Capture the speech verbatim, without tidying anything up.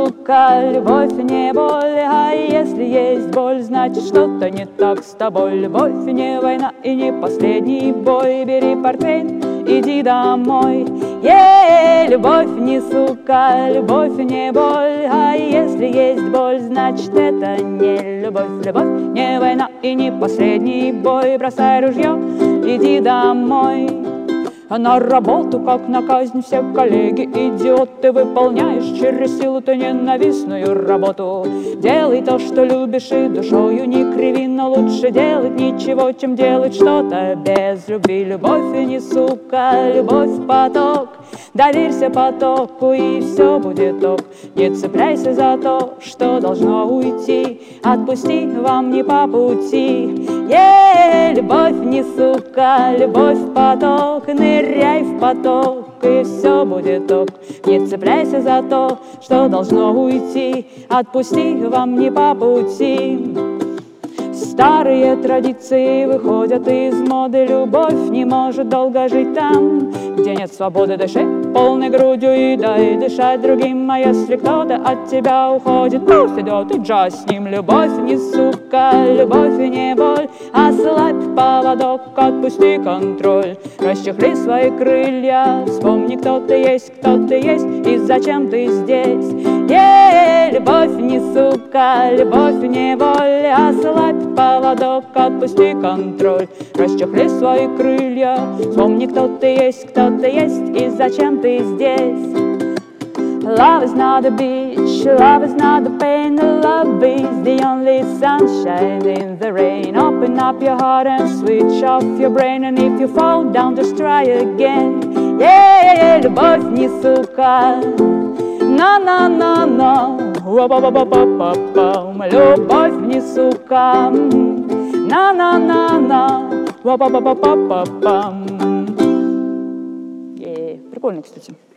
сука, любовь не боль. А если есть боль, значит что-то не так с тобой. Любовь не война и не последний бой. Бери портфель, иди домой. Е, любовь не сука, любовь не боль. А если есть боль, значит это не любовь. Любовь не война и не последний бой. Бросай ружье, иди домой. На работу, как на казнь, все коллеги идиоты. Выполняешь через силу ты ненавистную работу. Делай то, что любишь, и душою не криви. Но лучше делать ничего, чем делать что-то без любви. Любовь не сука, любовь поток. Доверься потоку, и все будет ок. Не цепляйся за то, что должно уйти. Отпусти, вам не по пути. Е, любовь не сука, любовь поток. Ныряй в поток, и все будет ок. Не цепляйся за то, что должно уйти. Отпусти, вам не по пути. Старые традиции выходят из моды. Любовь не может долго жить там, где нет свободы. Дыши полной грудью и дай дышать другим. А если кто-то от тебя уходит, пусть идет и джаз с ним. Любовь не сука, любовь не боль. Ослабь поводок, отпусти контроль. Расчехли свои крылья, вспомни, кто ты есть, кто ты есть и зачем ты здесь. Е, любовь не сука, любовь не боль. Ослабь поводок, отпусти контроль. Расчехли свои крылья, вспомни, кто ты есть, кто ты есть и зачем ты здесь. Love is not a beach, love is not a pain. Love is the only sunshine in the rain. Open up your heart and switch off your brain. And if you fall down, just try again. Yeah, любовь не сука. На-на-на-на, ва-ба-ба-ба-ба-ба. Любовь не сука. На-на-на-на, ва-ба-ба-ба-ба-ба. Прикольно, кстати.